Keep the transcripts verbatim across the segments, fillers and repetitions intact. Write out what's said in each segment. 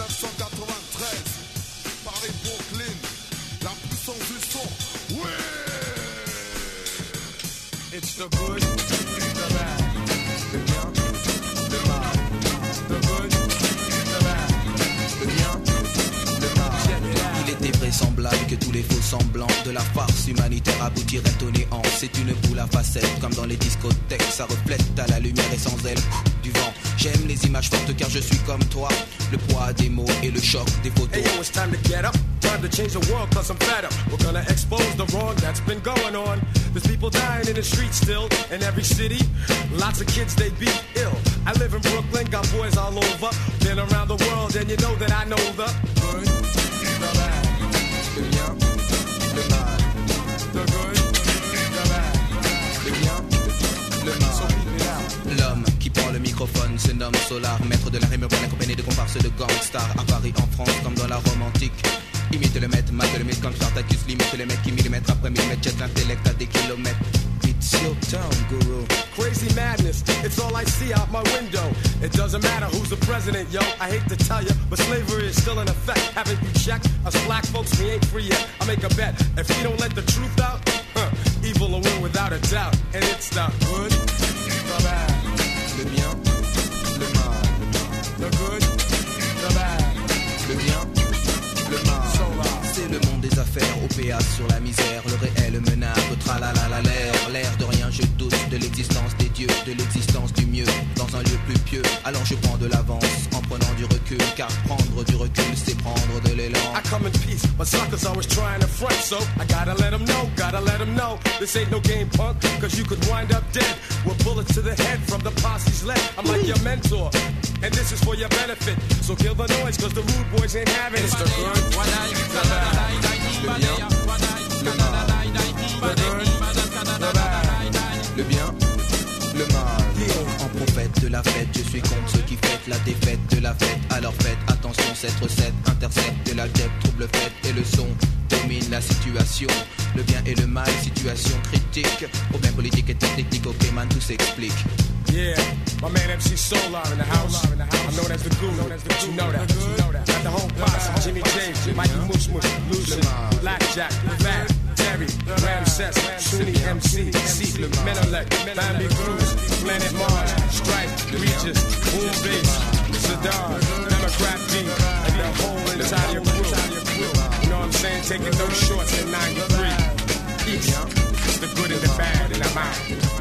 neuf cent quatre-vingt-treize, Paris, Brooklyn, la puissance du son. Oui! It's the good, the bad, le bien, le mal. The good, the bad, le bien, le mal. Il était vraisemblable que tous les faux semblants de la farce humanitaire aboutiraient au néant. C'est une boule à facettes, comme dans les discothèques. Ça reflète à la lumière et sans elle du vent. J'aime les images fortes car je suis comme toi. Le poids des mots et le choc des photos. Hey yo, it's time to get up. Time to change the world cause I'm fed up. We're gonna expose the wrong that's been going on. There's people dying in the streets still. In every city, lots of kids they be ill. I live in Brooklyn, got boys all over. Been around the world and you know that I know the good, the bad, le bien, le mal. The good, the bad, le bien, le mal. So keep it out. L'homme qui prend le microphone se nomme Solar, maître de la rime urbaine accompagné de comparses de gangstars. À Paris, en France, comme dans la Rome antique. Imite le maître, mate le mythe comme Spartacus. Limite les mecs qui millimètre après millimètre jettent l'intellect à des kilomètres. It's your town, guru. Crazy madness, it's all I see out my window. It doesn't matter who's the president, yo. I hate to tell you, but slavery is still in effect. Haven't you checked? Us black folks, we ain't free yet. I make a bet, if we don't let the truth out, huh, evil will win without a doubt. And it's the good, the bad, Le bien, le mal. the good, the bad, Le bien, le mal. C'est le monde des affaires, au péage sur la misère. Le réel menace, au tralala l'air. L'air de rien, je doute de l'existence des dieux, de l'existence du mieux. Dans un lieu plus pieux, alors je prends de l'avance en prenant du recul. Car prendre du recul, c'est prendre de l'élan. I come in peace, but suckers always trying to front. So I gotta let them know, gotta let them know. This ain't no game, punk, cause you could wind up dead with bullets to the head from the posse's leg. I'm like your mentor, and this is for your benefit. So kill the noise, cause the rude boys ain't having it. It's the good, the bad, le bien, le mal. The good, the bad, Le bien, le mal. En prophète de la fête, je suis contre ceux qui fêtent la défaite de la fête. Alors faites attention, cette recette intercepte de la jet, trouble fête et le son domine la situation. Le bien et le mal, situation critique. Problème politique et technique, ok man, tout s'explique. Yeah, my man M C Solar in the house. I'm known as the guru, but you know that. Got the whole posse, Jimmy James, Mikey Mush Mush, Lucian, Blackjack, Fat, Terry, Ramses, Sunni M C, C, Menelec, Bambi Cruz, Planet Mars, Stripe, Regis, Boom Bass, Sadar, Democrat D, and the whole entire crew. You know what I'm saying? Taking no shorts in ninety-three. East, it's the good and the bad, and I'm out.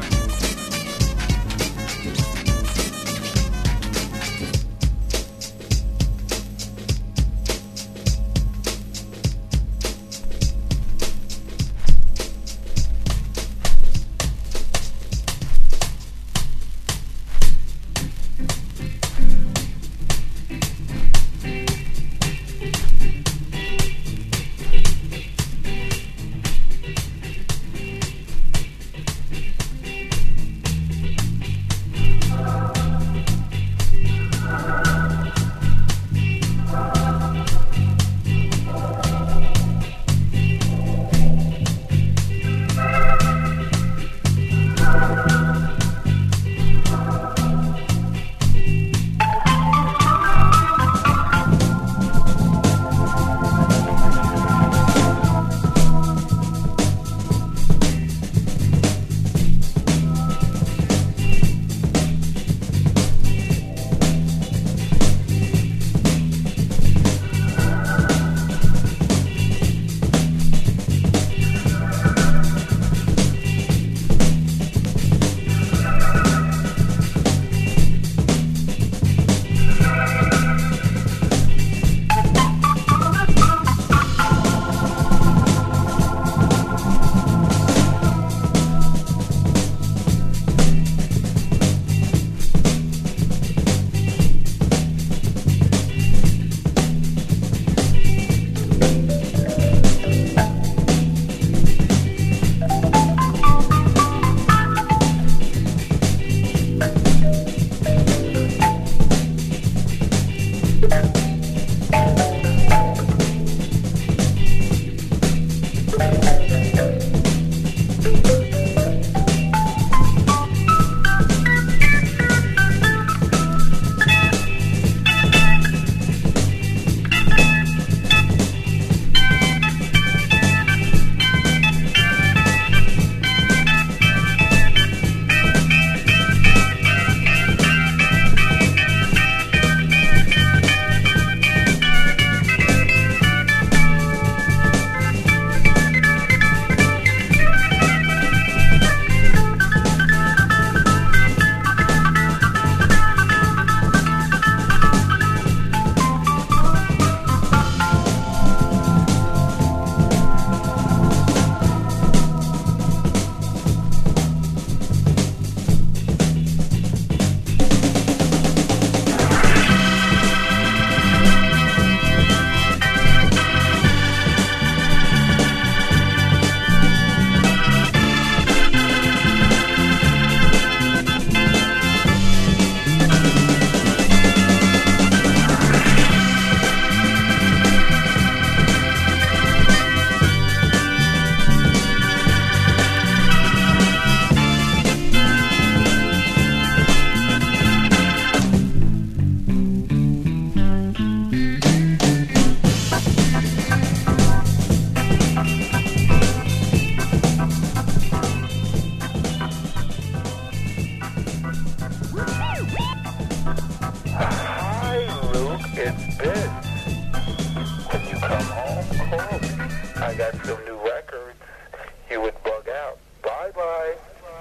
some new records, he would bug out. Bye-bye.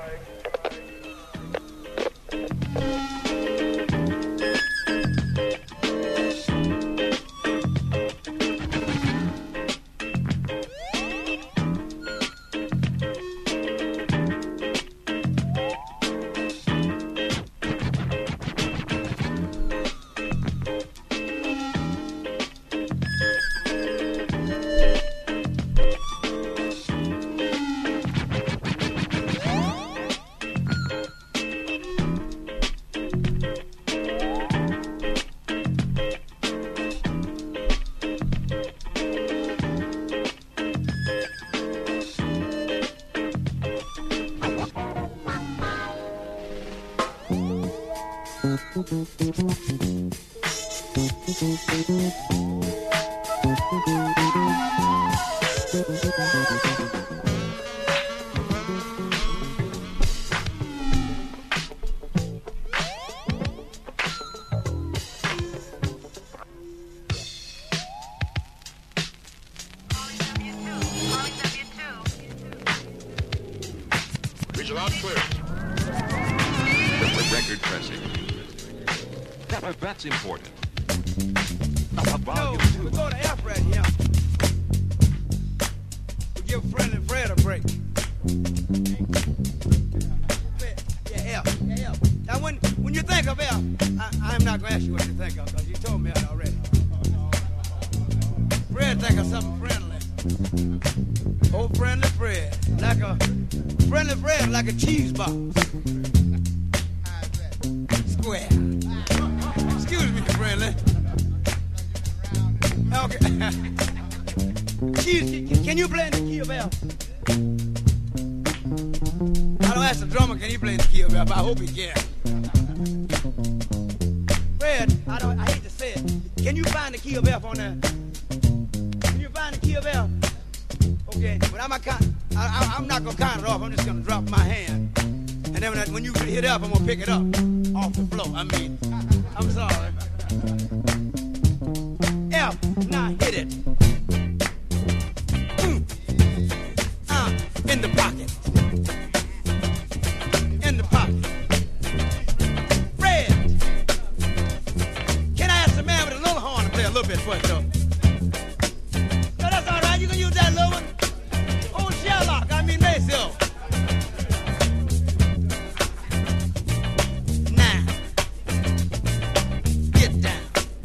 That's important. No, we go to F right here. We give Friendly Fred a break. Yeah, F. Yeah, F. Now, when, when you think of F, I, I'm not going to ask you what you think of, because you told me that already. Fred think of something friendly. Oh, Friendly Fred. Like a, Friendly Fred like a cheese box. Square. Excuse me, friendly. Okay. Cheese, can you play in the key of F? I don't ask the drummer, can he play in the key of F? I hope he can. Fred, I don't. I hate to say it. Can you find the key of F on there? Can you find the key of F? Okay, but I'm not count. I, I, I'm not gonna count it off. I'm just gonna drop my hand, and then when, I, when you hit F, I'm gonna pick it up off the floor. I mean, I'm sorry. F, now hit it. Mm. Uh, in the pocket. In the pocket. Fred, can I ask the man with a little horn to play a little bit for it, though? No, that's all right. You can use that little one. Oh, Sherlock, I mean Maceo. Now, get down.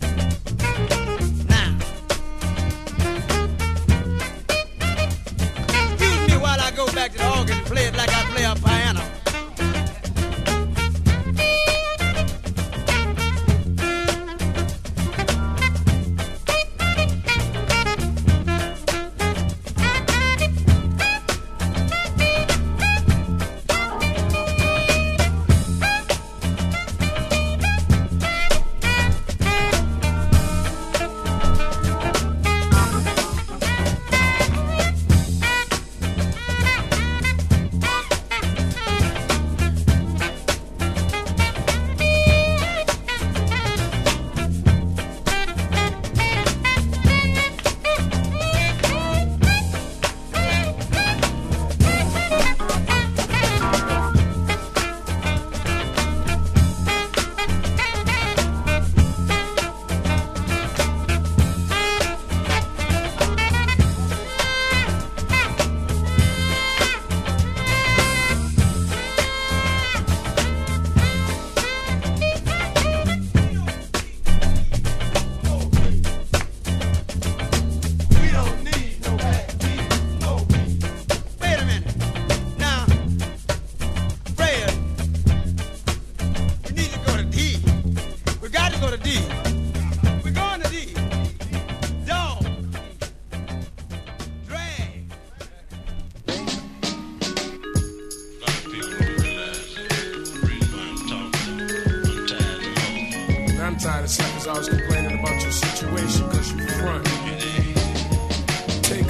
Now, excuse me while I go back to the organ and play it like I play a piano. Suckers always complaining about your situation cause you front. Take a look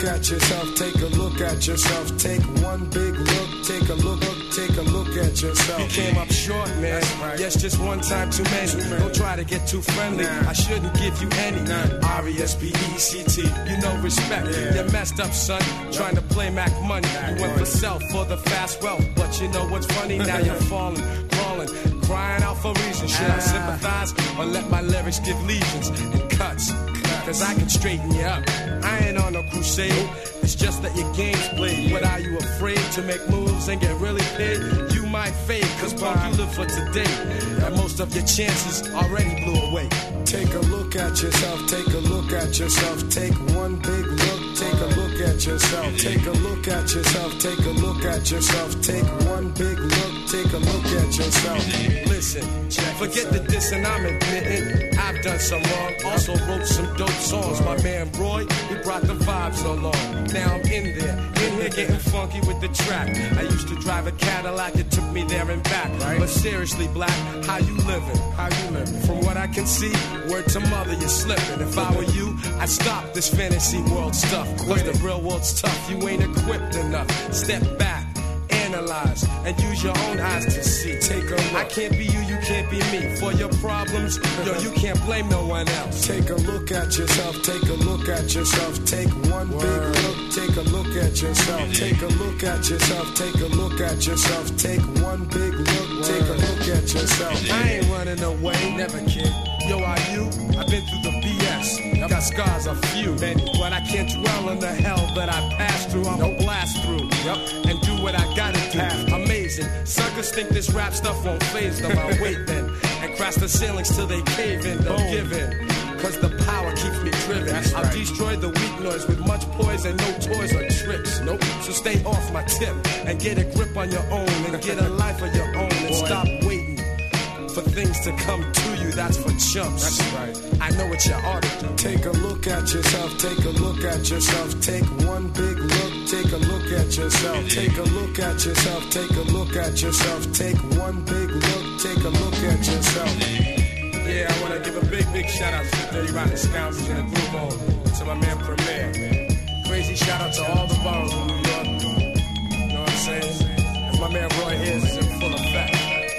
at yourself, take a look at yourself, take one big look, take a look, take a look at yourself. You came up short, man. Right. Yes, just one time too many. Too many. Don't try to get too friendly. Nah. I shouldn't give you any. Nah. R E S B E C T, you know respect. Yeah. You're messed up, son. Yep. Trying to play Mac money. Mac you went money. For self, for the fast wealth. But you know what's funny? Now you're falling, crawling, crying out for reasons. Should I sympathize or let my lyrics give legions and cuts? Cause I can straighten you up. I ain't on no crusade. It's just that your game's played. But are you afraid to make moves and get really paid? You might fade, cause punk, you live for today. And most of your chances already blew away. Take a look at yourself, take a look at yourself, take one big look, take a look at yourself, take a look at yourself, take a look at yourself, take one big look, take a look at yourself. Listen, forget the dissing I'm admitting. I've done some wrong, also wrote some dope songs. My man Roy, he brought the vibes along. Now I'm in there, in here getting funky with the track. I used to drive a Cadillac, it took me there and back. Right. But seriously, Black, how you living? How you living? From what I can see, word to mother, you're slipping. If I were you, I'd stop this fantasy world stuff. Cause the real world's tough, you ain't equipped enough. Step back, analyze, and use your own eyes to see. Take a look. I can't be you, you can't be me. For your problems, yo, you can't blame no one else. Take a look at yourself, take a look at yourself, take one Word. Big look, take a look at yourself, take a look at yourself, take a look at yourself, take one big look, Word. Take a look at yourself. I ain't running away, never kid. Yo, are you? I've been through the B S. Yep. Got scars a few, many, but I can't dwell on the hell that I passed through. I'm nope. a blast through, yep. and do what I gotta do. Amazing. Suckers think this rap stuff won't faze them. I wait then and crash the ceilings till they cave in. Don't give in. Cause the power keeps me driven. That's I'll right. destroy the weak noise with much poise and no toys or tricks. Nope. So stay off my tip and get a grip on your own and get a life of your own and Boy. Stop waiting for things to come to you. That's for chumps. That's right. I know what you ought to do. Take a look at yourself. Take a look at yourself. Take one big look. Take a look at yourself. Take a look at yourself. Take a look at yourself. Take one big look. Take a look at yourself. Yeah, I want to give a big, big shout out to the Dirty Rotten Scoundrels in the Groove On, to my man Premier. Crazy shout out to all the boroughs in New York. You know what I'm saying? As my man Roy Hayes is in full effect.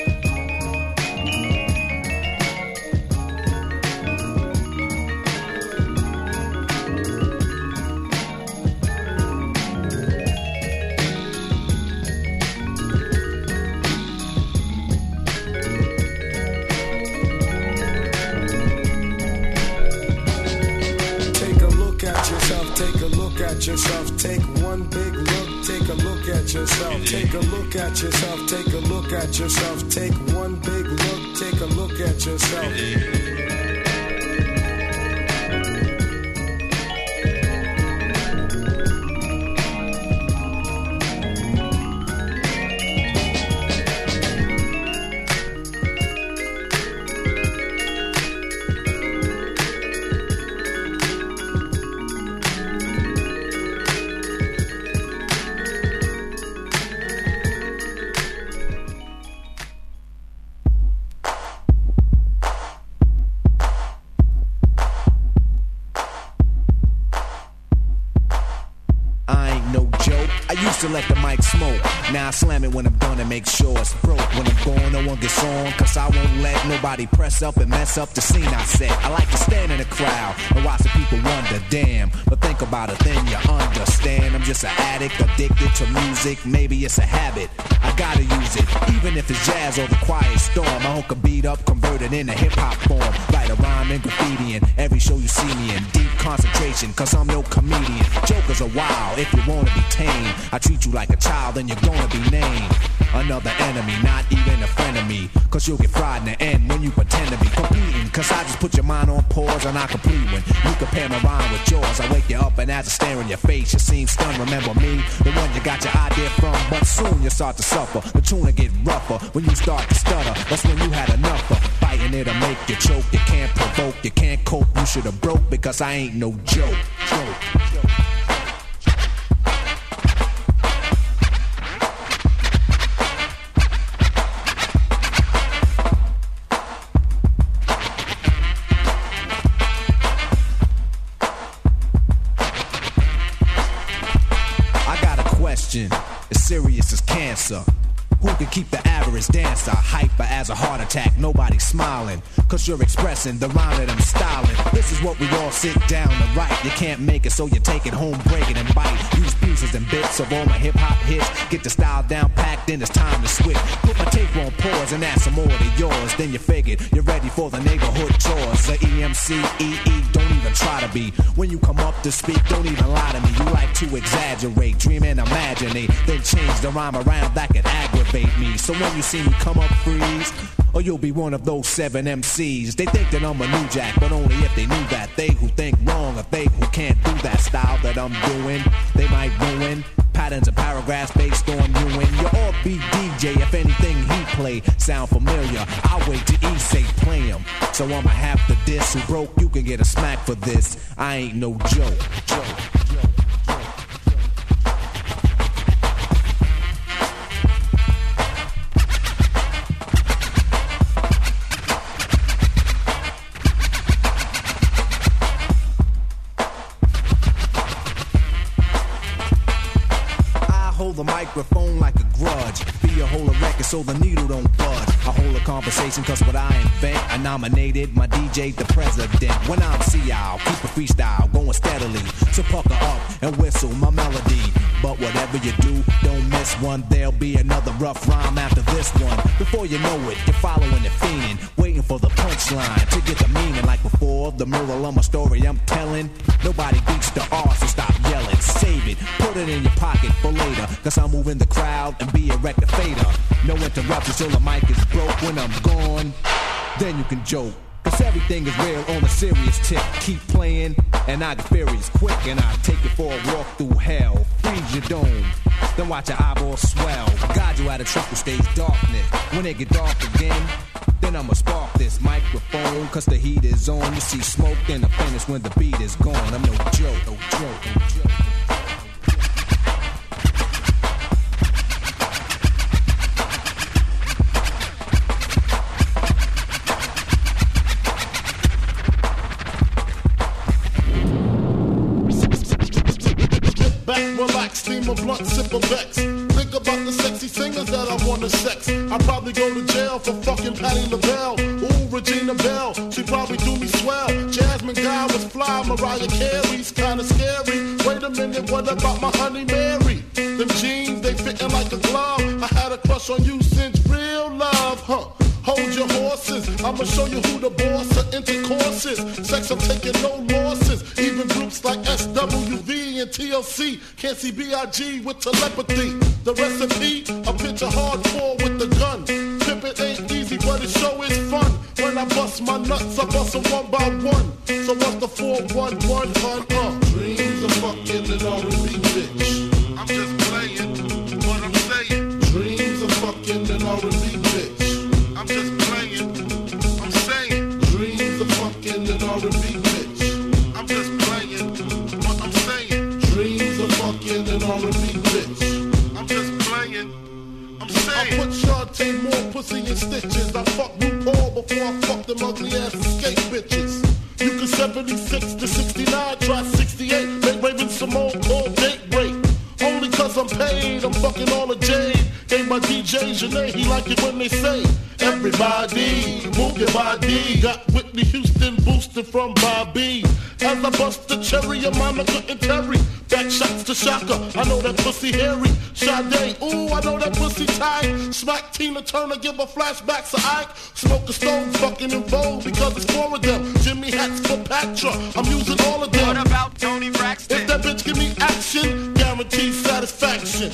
Yourself, take one big look, take a look at yourself, take a look at yourself, take a look at yourself, take one big look, take a look at yourself. To let the mic smoke. Now I slam it when I'm done and make sure it's broke. When I'm gone, no one gets on, cause I won't let nobody press up and mess up the scene I set. I like to stand in the crowd and watch the people wonder, damn. But think about it, then you understand. I'm just an addict, addicted to music. Maybe it's a habit, I gotta use it. Even if it's jazz or the quiet storm, I hook a beat up, converted into hip-hop form. Write a rhyme and graffiti in every show you see me in. Deep concentration, cause I'm no comedian. Jokers are wild, if you wanna be tame. I treat you like a child, then you're gonna be named another enemy, not even a friend of me. Cause you'll get fried in the end when you pretend to be competing. Cause I just put your mind on pause and I complete when you compare my rhyme with yours. I wake you up and as I stare in your face, you seem stunned. Remember me, the one you got your idea from. But soon you start to suffer, the tune will get rougher. When you start to stutter, that's when you had enough of fighting it'll make you choke. You can't provoke, you can't cope, you should've broke. Because I ain't no joke, joke, joke. answer. Who can keep the average dancer hyper as a heart attack? Nobody smiling, cause you're expressing the rhyme that I'm styling. This is what we all sit down to write. You can't make it, so you take it home, break it and bite. Use pieces and bits of all my hip-hop hits. Get the style down packed, then it's time to switch. Put my tape on pause and add some more to yours. Then you figured you're ready for the neighborhood chores. The E M C, E E, don't even try to be. When you come up to speak, don't even lie to me. You like to exaggerate, dream and imaginate. Then change the rhyme around, that could aggravate me. So when you see me come up, freeze, or you'll be one of those seven M Cs. They think that I'm a new jack, but only if they knew that. They who think wrong, or they who can't do that style that I'm doing, they might ruin patterns and paragraphs based on you and your all beat D J. If anything he play sound familiar, I'll wait till he say play him. So I'ma have to diss. Who broke, you can get a smack for this. I ain't no joke. joke. The microphone like a grudge. Be a whole of record so the needle don't budge. I hold a conversation cause what I invent, I nominated my D J the president. When I'm C I'll keep a freestyle going steadily. So pucker up and whistle my melody. But whatever you do, don't miss one. There'll be another rough rhyme after this one. Before you know it, you're following and fiending, waiting for the punchline to get the meaning. Like before, the moral of my story I'm telling. Nobody beats the R, so stop yelling. Save it, put it in your pocket for later. Cause I'm moving the crowd and be a rectificator. No interruptions till the mic is broke. When I'm gone, then you can joke. Cause everything is real on a serious tip. Keep playing and I get furious quick. And I take it for a walk through hell. Freeze your dome, then watch your eyeballs swell. Guide you out of triple stage darkness. When it get dark again, then I'ma spark this microphone. Cause the heat is on. You see smoke, then I finish when the beat is gone. I'm no joke, no joke, no joke. Relax, steam a blunt, sip a Vex. Think about the sexy singers that I wanna sex. I'd probably go to jail for fucking Patti LaBelle. Ooh, Regina Belle, she probably do me swell. Jasmine Guy was fly, Mariah Carey's kinda scary. Wait a minute, what about my honey Mary? Them jeans, they fitting like a glove. I had a crush on you since real love, huh? Hold your horses, I'ma show you who the boss of intercourse is. Sex, I'm taking no losses. Even groups like S W V and T L C can't see B I G with telepathy. The recipe, a pitch of hardcore with the gun. Pimp it ain't easy, but it sure is fun. When I bust my nuts, I bust them one by one. So what's the four one one, hun? Uh, dreams of fucking an R and B bitch. I'm just playing what I'm saying. Dreams of fucking an R and B bitch. I'm just playing, I'm saying. Dreams of fucking an R and B bitch. I'm just playing what I'm saying. Dreams of fucking an R and B bitch. I'm just playing, I'm saying. I put Shantae more pussy in stitches. I fuck RuPaul before I fuck them ugly ass escape bitches. You can seventy-six to sixty-nine, try sixty-eight. Make Raven Simone call date break. Only cause I'm paid, I'm fucking all the jade. Gave my D J Janae, he like it when they say everybody, move your body. Got Whitney Houston boosted from Bobby. As I bust the cherry, your Monica and Terry. Back shots to Shaka, I know that pussy hairy. Sade, ooh, I know that pussy tight. Smack Tina Turner, give her flashbacks to Ike. Smoke a stone, fucking in vogue because it's four of them. Jimmy hats for Patra, I'm using all of them. What about Tony Braxton? If that bitch give me action, guaranteed satisfaction.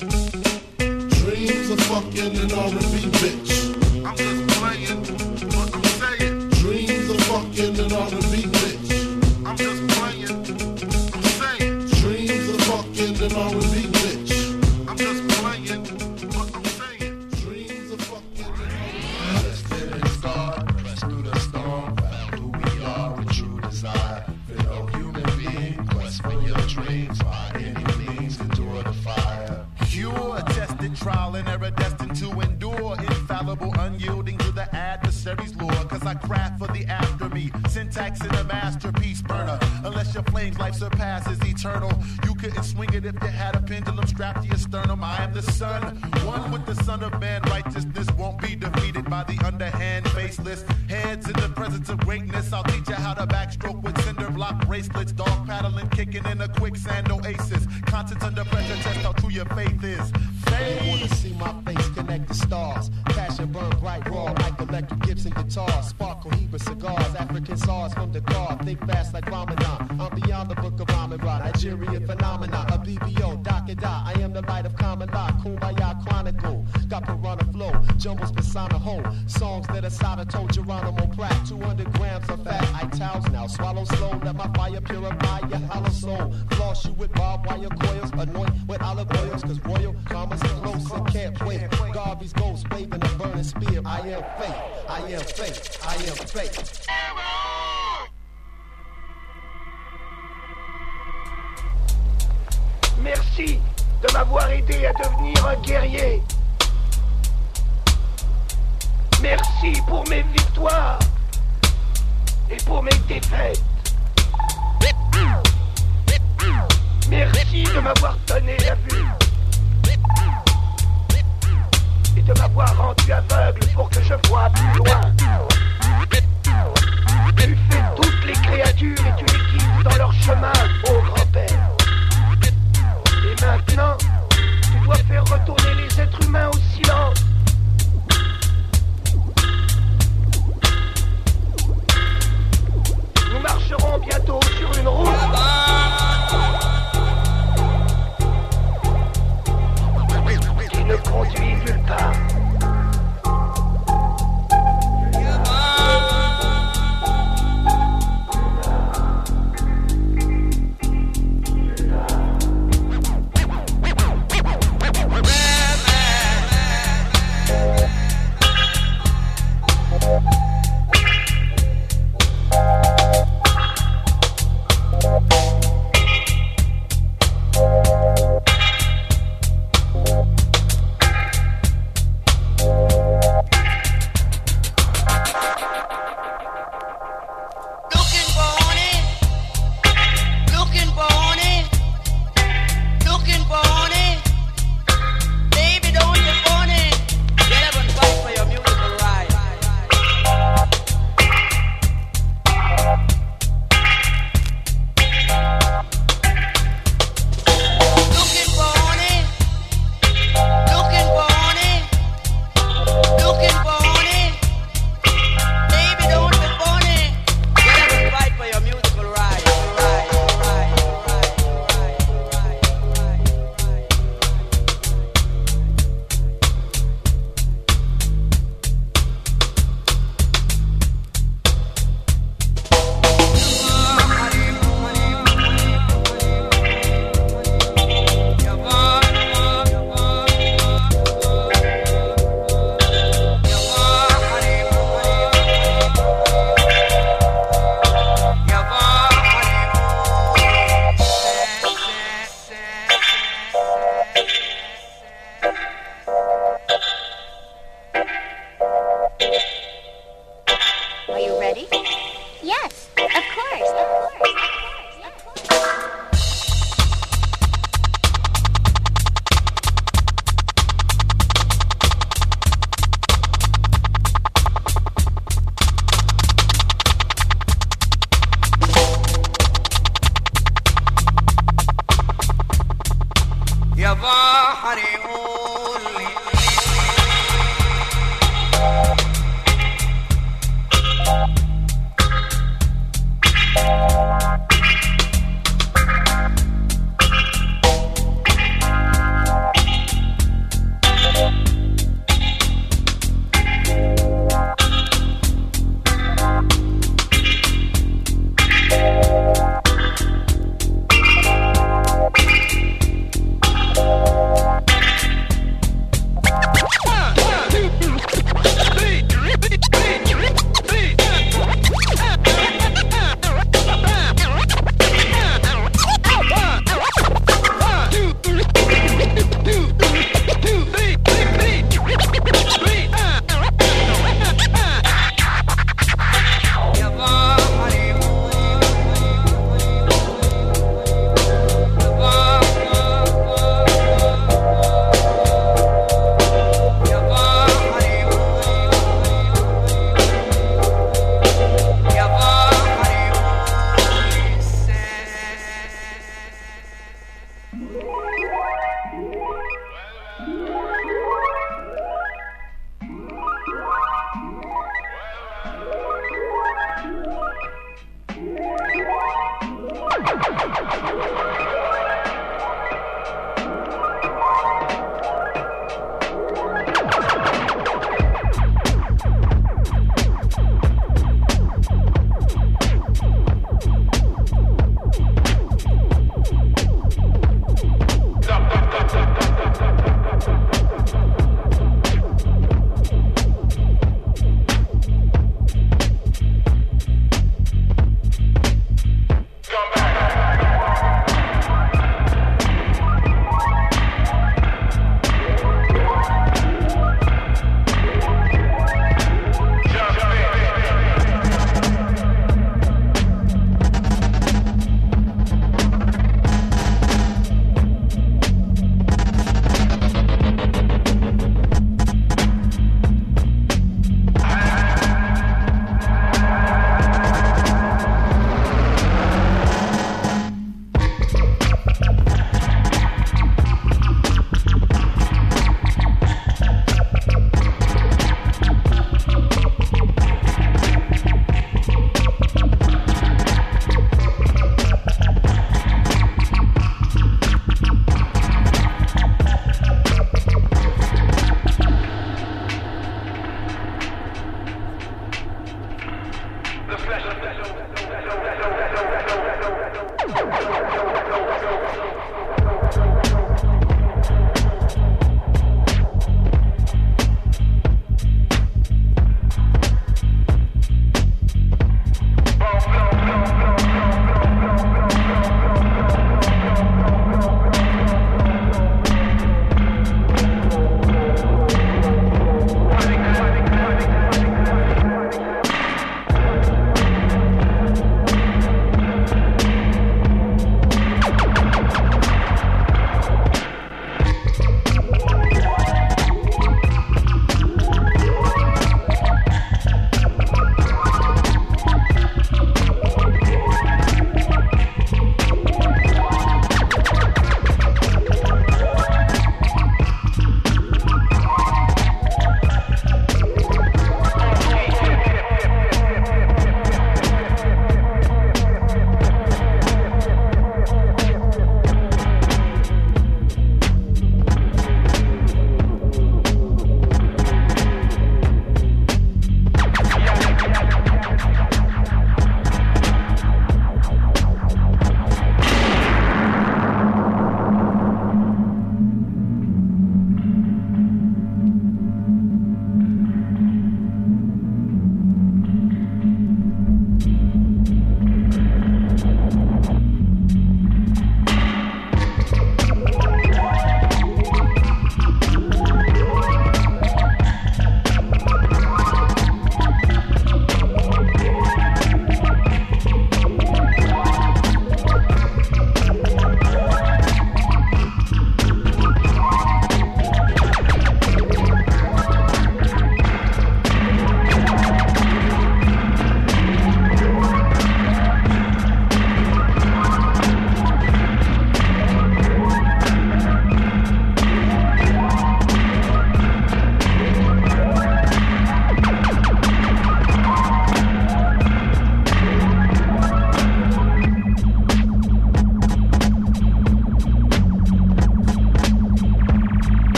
Dreams of fucking an R and B bitch. I'm just playing what I'm saying. Dreams of fucking an R and B bitch. I'm just playing, I'm saying. Dreams of fucking an R and B bitch. I'm just playing what I'm saying. Dreams of fucking an R and B bitch. Let's get it started. Press through the storm. Found who we are with true desire. For no human being, quest for your dreams. By any means, endure the fire. Pure, tested, trial and error, destined to endure. Infallible, unyielding to the adversary's for, cause I craft for the after me. Syntax in a masterpiece burner. Unless your flame's life surpasses eternal. You couldn't swing it if you had a pendulum strapped to your sternum. I am the sun, one with the son of man. Righteousness won't be defeated by the underhand, faceless heads in the presence of greatness. I'll teach you how to backstroke with cinder block bracelets. Dog paddling, kicking in a quicksand oasis. Constant under pressure, test how true your faith is. Faith. You wanna see my face connect the stars. Passion burn bright raw like electric Gibson guitars. Sparkle Hebrew cigars, African SARS from Dakar. Think fast like Ramadan. I'm beyond the book of Ramadan. Nigerian phenomena, a B B O, Doc and Die. I am the light of common law, Kumbaya Chronicle. Got piranha flow, jumbles persona whole. Songs that Asada told Geronimo Pratt. two hundred grams of fat, I towels now. Swallow slow, let my fire purify your hollow soul. Floss you with barbed wire coils, anoint with olive oils. Cause royal karma's close and can't wait. Garvey's ghost waving a burning spear. I am fate, I am fate, I am fate. Merci de m'avoir aidé à devenir un guerrier. Merci pour mes victoires et pour mes défaites. Merci de m'avoir donné la vue et de m'avoir rendu aveugle pour que je voie plus loin. Tu fais toutes les créatures et tu les guides dans leur chemin, ô grand-père. Et maintenant, tu dois faire retourner les êtres humains au silence. Nous marcherons bientôt sur une route qui ne conduit nulle part. Thank you.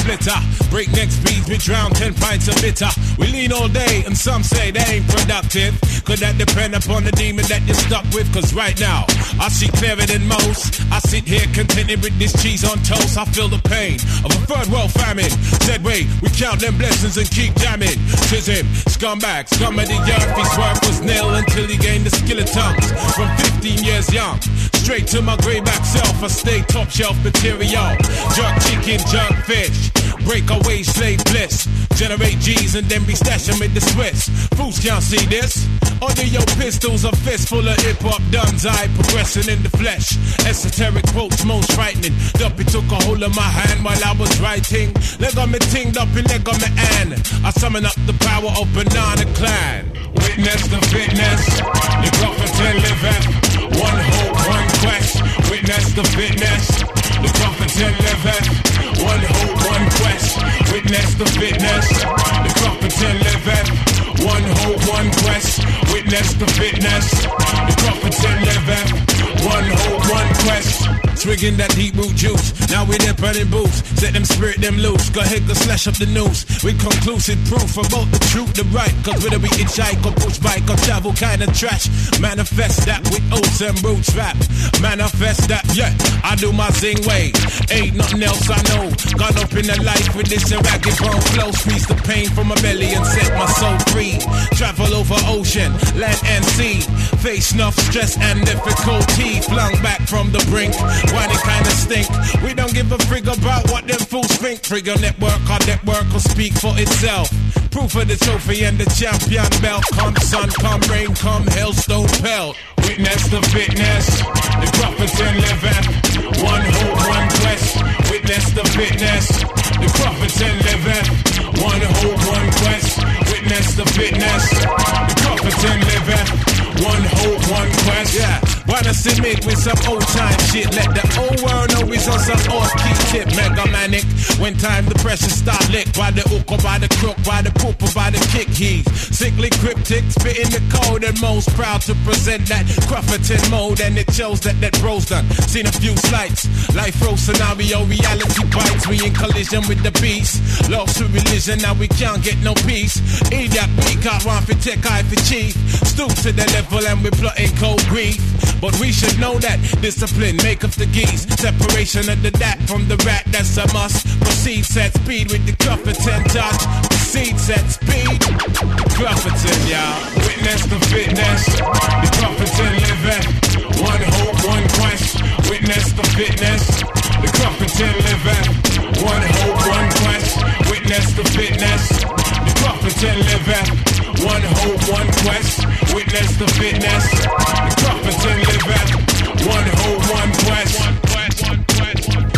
splitter. Breakneck speeds, we drown ten pints of bitter. We lean all day, and some say they ain't productive. Could that depend upon the demon that you're stuck with? Cause right now, I see clearer than most. I sit here contented with this cheese on toast. I feel the pain of a third world famine. Said wait, we count them blessings and keep jamming. Tis him, scumbag, scum of the earth. His work was nil until he gained the skill of tongues. From fifteen years young, straight to my greyback self, I stay top shelf material. Jerk chicken, jerk fish, breakaway slave bliss. Generate G's and then be stashing with the Swiss. Fools can't see this. Under your pistols, a fist full of hip-hop duns. I progressing in the flesh. Esoteric quotes most frightening. Duppy took a hold of my hand while I was writing. Leg on me ting, Duppy leg on me hand. I summon up the power of Banana Clan. Witness the fitness, the prophet and liveth. One hope, one quest. Witness the fitness, the prophet and liveth. One hope, one quest. Witness the fitness, the prophet and liveth. One hope, one quest. Witness the fitness, the prophet and liveth. One hope, one quest. Swigging that deep root juice. Now we there burning boots. Set them spirit them loose. Go ahead, go slash up the news. With conclusive proof about the truth, the right. Cause whether we hitchhike or push bike or travel kind of trash. Manifest that with oats and roots rap. Manifest that, yeah, I do my zing way. Ain't nothing else I know. Gone up in the life with this ragged bone flow. Squeeze the pain from my belly and set my soul free. Travel over ocean, land and sea. Face enough stress and difficulty. Flung back from the brink. Why they kinda stink? We don't give a frig about what them fools think. Trigger network, our network will speak for itself. Proof of the trophy and the champion belt. Come sun, come rain, come hailstone pelt. Witness the fitness, the prophets and liveth. One hope, one quest. Witness the fitness, the prophets and liveth. One hope, one quest. Witness the fitness, the prophets and liveth. One hope, one quest. Yeah. Wanna see me with some old time shit. Let the old world know we's on some off key tip. Mega manic. When time the pressure start lick. By the hook or by the crook, by the poop or by the kick. He's sickly cryptic, spitting the code and most proud to present that Crufferton mode. And it shows that that bro's done. Seen a few slights. Life row scenario, reality bites. We in collision with the beast. Lost to religion, now we can't get no peace. Idiot, we can't run for tech, eye for chief. Stoop to the level and we're plotting cold grief. But we should know that discipline make up the geese. Separation of the dat from the rat, that's a must. Proceed, set speed with the Clufferton touch. Proceed, set speed. Clufferton, y'all. Witness the fitness. The Clufferton liveth. One hope, one quest. Witness the fitness. The Clufferton liveth. One hope, one quest. Witness the fitness. The Clufferton liveth. One hope, one quest. Witness the fitness. The Clufferton liveth. One hope, one quest. One quest, one quest, one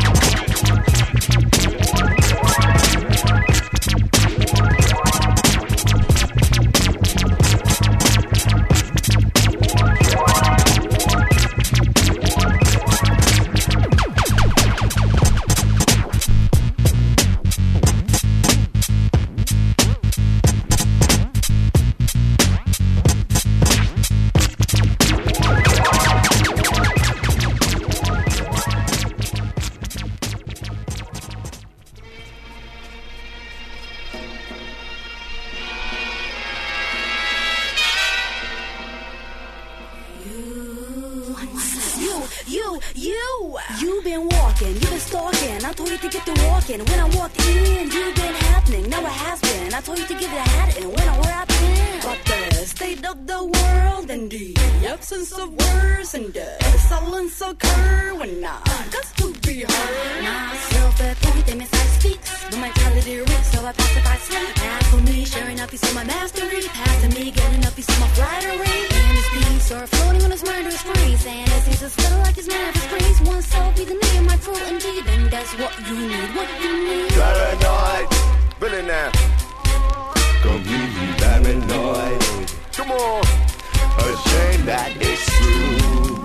when I walked in, you've been happening, now it has been. I told you to give it a hat and when I wrapped in. But the state of the world and the absence of words and the silence occur when I got to be heard. Myself the point that miss I speaks, the mentality reeks, so I pacify sleep. As for me, sharing up piece of my mastery, passing me, getting up piece of my flattery. And his peace are floating on his murderous breeze, and it seems to spill like his man of his praise. One self be the need of my crew indeed, and that's what you need, what you need. Paranoid, really now. Completely paranoid. Come on. Ashamed that it's true.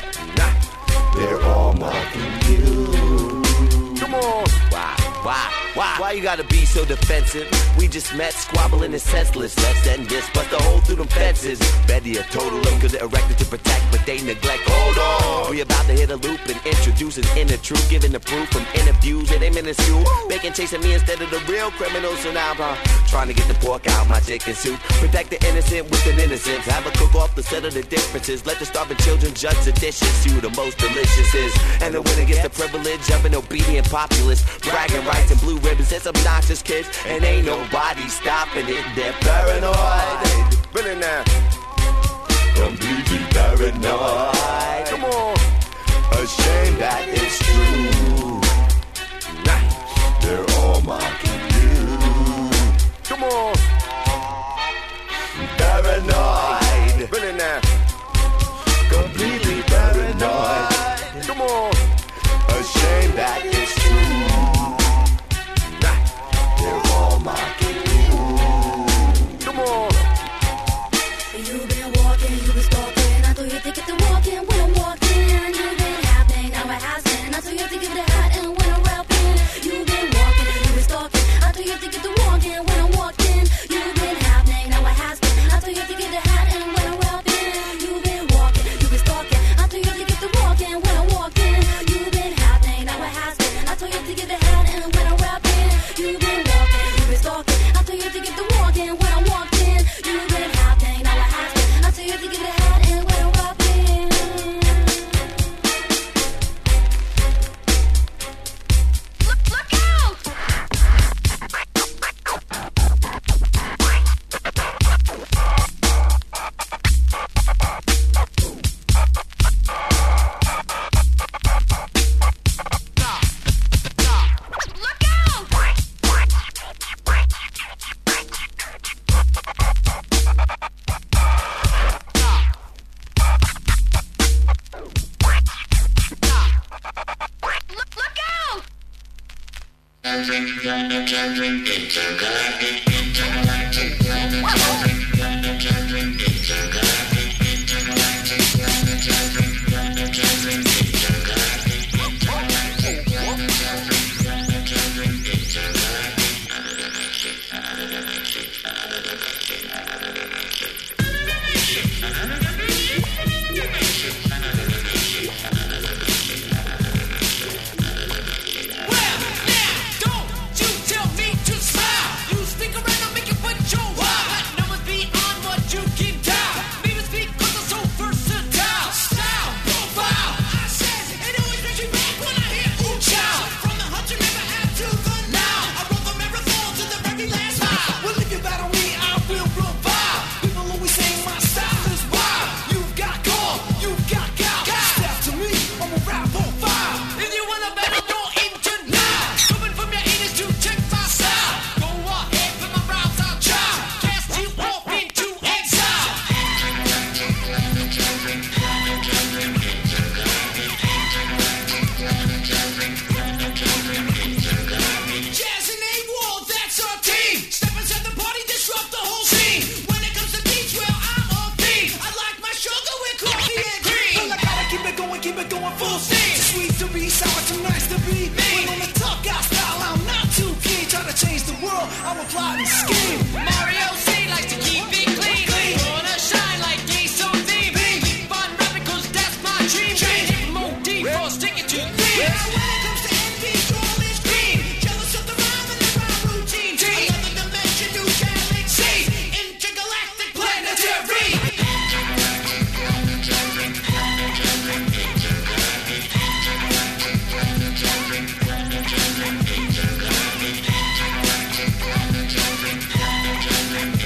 Nah, they're all mocking you. Come on. Why, why? Why? Why you gotta be so defensive? We just met, squabbling and senseless. Let's end this, bust a hole through them fences. Betty a total them, cause they're erected to protect, but they neglect. Hold on! We about to hit a loop and introduce an inner truth, giving the proof from interviews, and they minuscule. Bacon chasing me instead of the real criminals, so now I'm uh, trying to get the pork out my chicken soup. Protect the innocent with an innocence. Have a cook off to settle the differences. Let the starving children judge the dishes. See who the most delicious is. And the winner gets the privilege of an obedient populace. Bragging rights and blue ribbons. It's obnoxious kids, and ain't nobody stopping it. They're paranoid. Really now. Completely paranoid. Come on. Ashamed that it's true. Right. They're all mocking you. Come on. Paranoid. Really now. Completely paranoid. Come on. Ashamed that it's true. They're all mocking you. Come on. You've been walking, you've been stalking. I thought you'd think it to walking when I'm walking. You've been happening, now it has been. I thought you'd think it to hat and when I'm rapping. You've been walking, you've been stalking. I thought you'd think it to walking when I'm walking. You've been happening, now it has been. I thought you'd think it to hat and when I'm rapping. You've been walking, you've been stalking. I thought you'd think it to walking when I'm walking. You've been happening, now it has been. I thought you'd think it to hat and when I'm rapping. You've been walking, you've been stalking. I thought you'd think it to walking when I'm walking. You've been happening, now it has been. I thought you'd think it to hat and when I'm rapping. Look, look out! Thank you.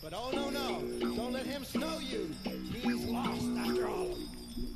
But oh no, no, don't let him snow you. He's lost after all of them.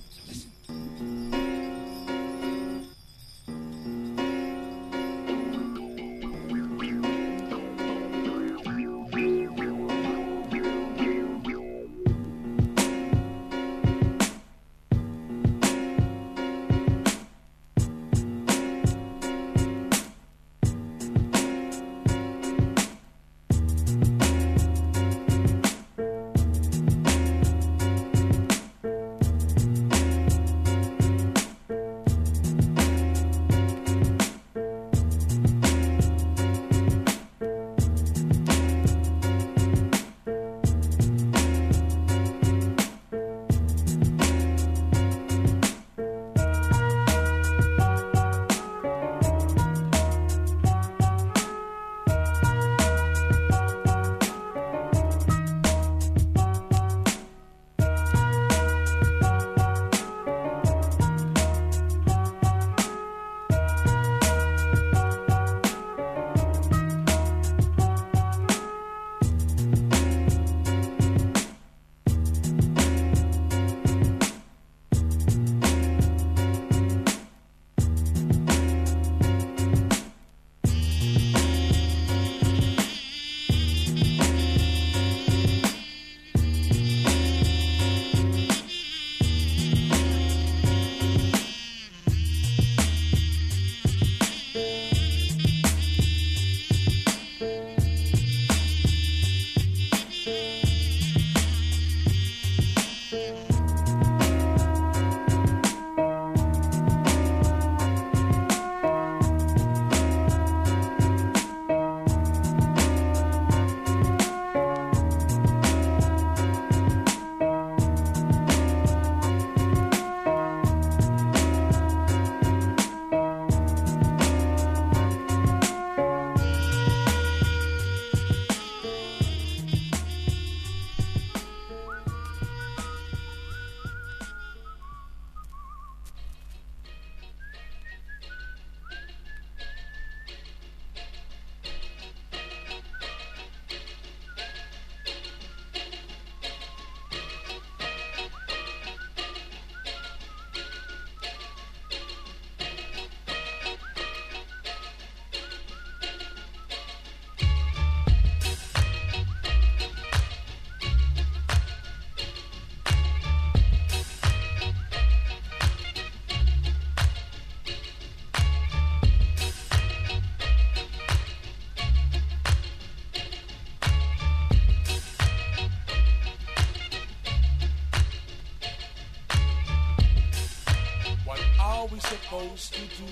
Supposed to do,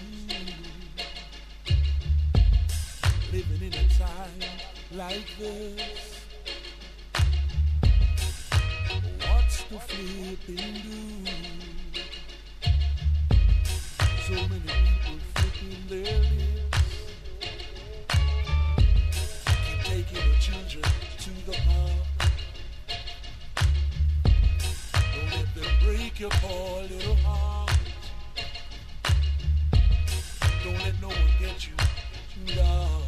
living in a time like this. What's the flipping do? So many people flipping their lips, keep taking the children to the park. Don't let them break your poor little heart. Don't let no one get you down,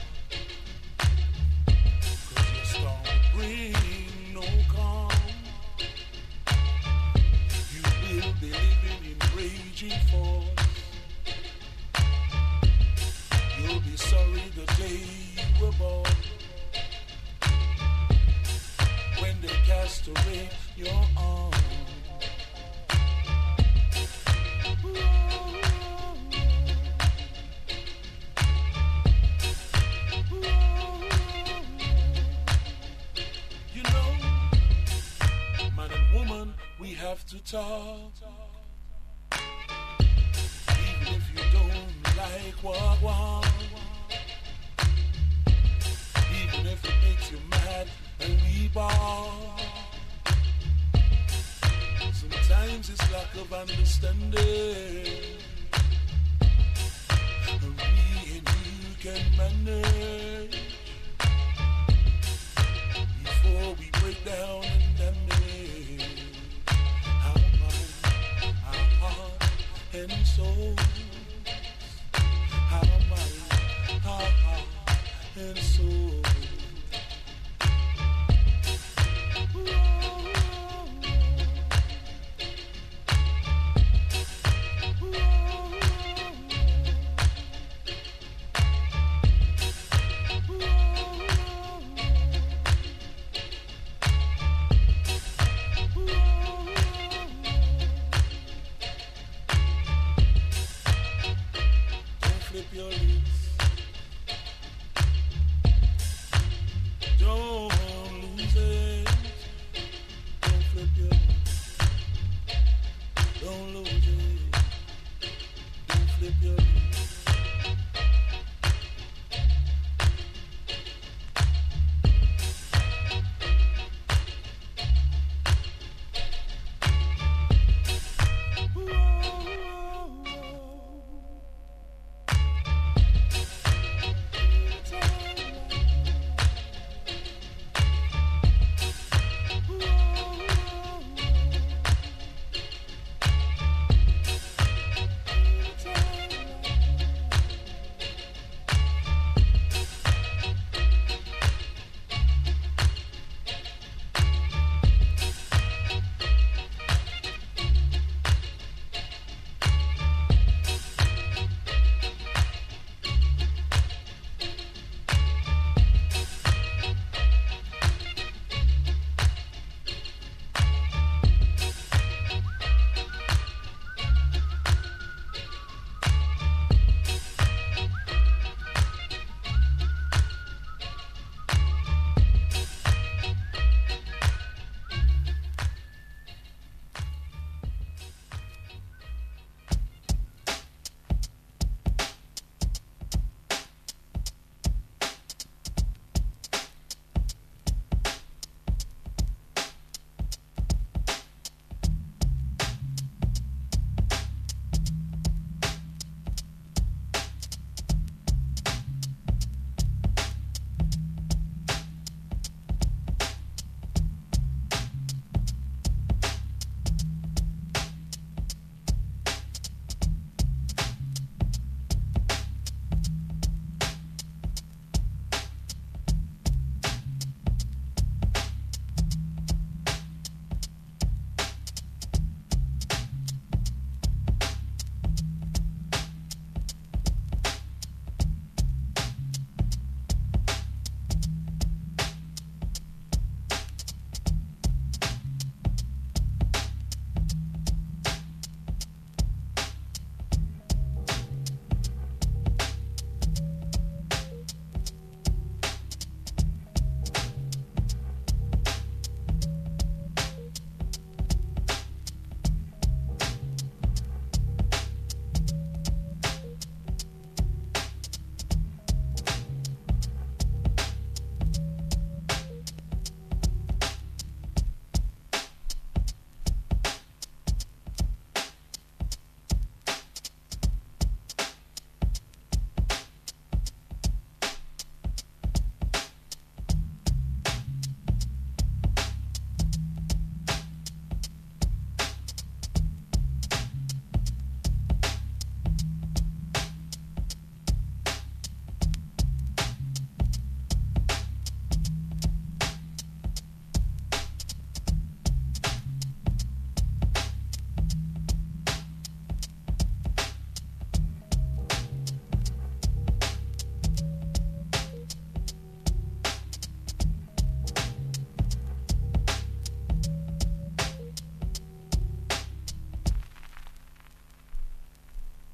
'cause your storm will bring no calm. You will be living in raging force. You'll be sorry the day you were born, when they cast away your arms. Have to talk, even if you don't like what one, even if it makes you mad and we ball. Sometimes it's lack of understanding, and me and you can manage before we break down.